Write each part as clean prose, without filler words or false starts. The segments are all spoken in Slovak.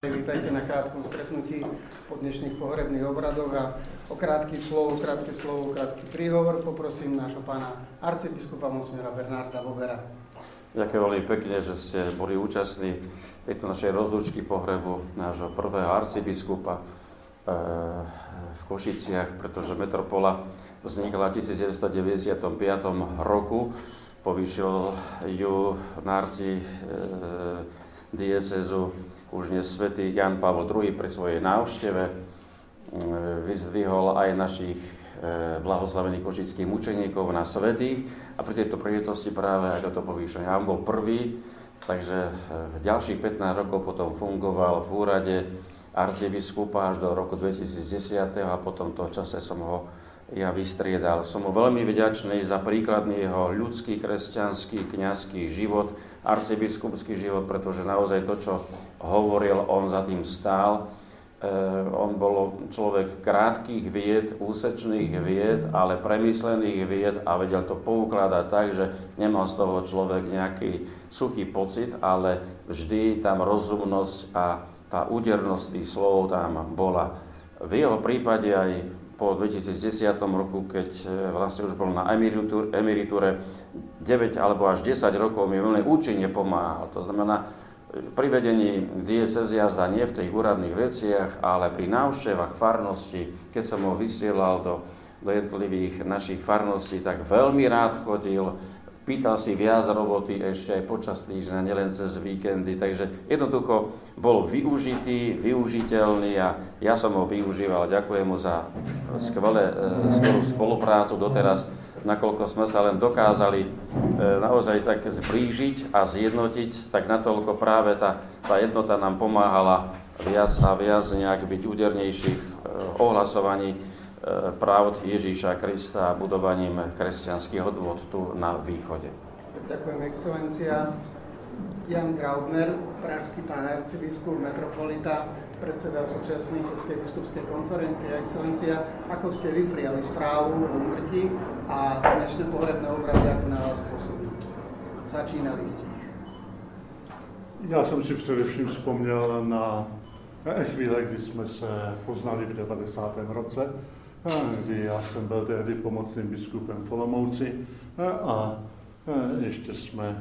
Vítajte na krátkom stretnutí po dnešných pohrebných obradoch a o krátke slovo, krátky príhovor poprosím nášho pána arcibiskupa monsignora Bernarda Bobera. Ďakujem veľmi pekne, že ste boli účastní tejto našej rozlúčky pohrebu nášho prvého arcibiskupa v Košiciach, pretože metropola vznikla v 1995 roku. Povýšil ju na diecézu už dnes svätý Ján Pavol II pri svojej návšteve. Vyzdvihol aj našich blahoslavených košických mučeníkov na svätých a pri tejto príležitosti práve aj toto povýšenie. Ján bol prvý, takže ďalších 15 rokov potom fungoval v úrade arcibiskupa až do roku 2010 a po tomto čase som ho ja vystriedal. Som mu veľmi vďačný za príkladný jeho ľudský, kresťanský, kňazský život, arcibiskupský život, pretože naozaj to, čo hovoril, on za tým stál. On bol človek krátkych vied, úsečných vied, ale premyslených vied a vedel to poukladať tak, že nemal z toho človek nejaký suchý pocit, ale vždy tam rozumnosť a tá údernosť tých slov tam bola. V jeho prípade aj po 2010 roku, keď vlastne už bol na emeritúre 9 alebo až 10 rokov, mi veľmi účinne pomáhal. To znamená, pri vedení diecézy jazda nie v tých úradných veciach, ale pri návštevách farnosti, keď som ho vysielal do jednotlivých našich farností, tak veľmi rád chodil, pýtal si viac roboty ešte aj počas týždňa, nielen cez víkendy, takže jednoducho bol využitý, využiteľný a ja som ho využíval. Ďakujem mu za skvelú spoluprácu doteraz, nakoľko sme sa len dokázali naozaj tak zblížiť a zjednotiť, tak natoľko práve tá jednota nám pomáhala viac a viac nejak byť údernejší v ohlasovaní pravd Ježíša Krista a budovaním kresťanských hodnôt tu na východe. Ďakujem, excelencia. Jan Graubner, pražský pán arcibiskup, metropolita, predseda súčasnej Českej biskupskej konferencie. Excelencia, ako ste vy prijali správu o úmrtí a dnešné pohrebné obrady, ako na vás pôsobí? Začínali ste. Já jsem si především vzpomněl na chvíle, kdy jsme se poznali v 90. roce, kdy já jsem byl tehdy pomocným biskupem v Olomouci a ještě jsme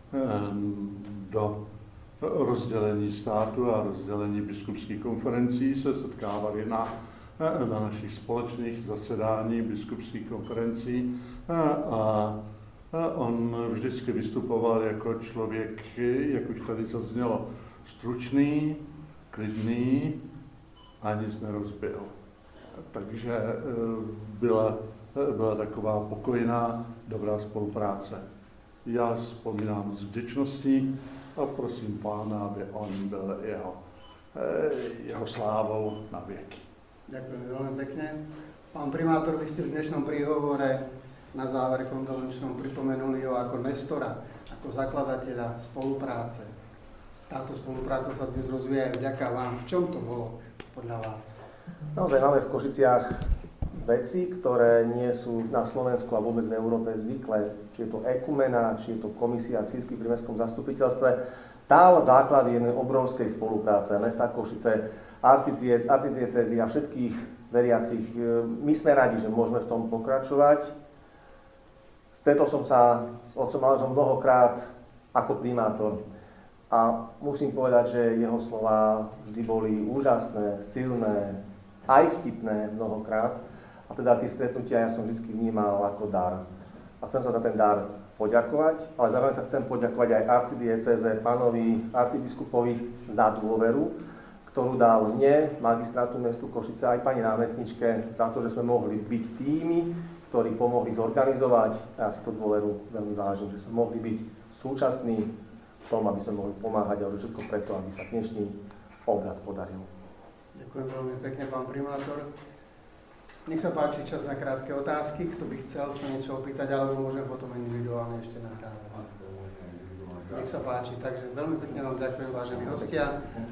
do rozdělení státu a rozdělení biskupských konferencí se setkávali na našich společných zasedání biskupských konferencí a on vždycky vystupoval jako člověk, jak už tady zaznělo, stručný, klidný a nic nerozbil. Takže byla taková pokojná, dobrá spolupráce. Já vzpomínám s vděčností a prosím Pána, aby on byl jeho slávou na věky. Ďakujem veľmi pekne. Pán primátor, vy ste v dnešnom príhovore na záver kondolenčnom pripomenuli ho ako nestora, ako zakladateľa spolupráce. Táto spolupráca sa dnes rozvíja aj vďaka vám. V čom to bolo podľa vás? Naozaj máme v Košiciach veci, ktoré nie sú na Slovensku a vôbec v Európe zvyklé. Či je to ekumena, či je to komisia cirkvi pri mestskom zastupiteľstve. Dal základ jednej obrovskej spolupráce mesta Košice, arcidiecézy a všetkých veriacich. My sme radi, že môžeme v tom pokračovať. Stretol som sa s otcom Alžom mnohokrát ako primátor a musím povedať, že jeho slová vždy boli úžasné, silné, aj vtipné mnohokrát. A teda tie stretnutia ja som vždy vnímal ako dar. A chcem sa za ten dar poďakovať, ale zároveň sa chcem poďakovať aj arcidiecéze, pánovi arcibiskupovi za dôveru, ktorú dal mne, magistrátu mestu Košice, aj pani námestničke, za to, že sme mohli byť tými, ktorí pomohli zorganizovať. Ja si tú dôveru veľmi vážim, že sme mohli byť súčasní v tom, aby sme mohli pomáhať a robiť všetko preto, aby sa dnešný obrad podaril. Ďakujem veľmi pekne, pán primátor. Nech sa páči čas na krátke otázky. Kto by chcel sa niečo opýtať, alebo môžem potom individuálne ešte na záver. Nech sa páči. Takže veľmi pekne vám ďakujem, vážení hostia.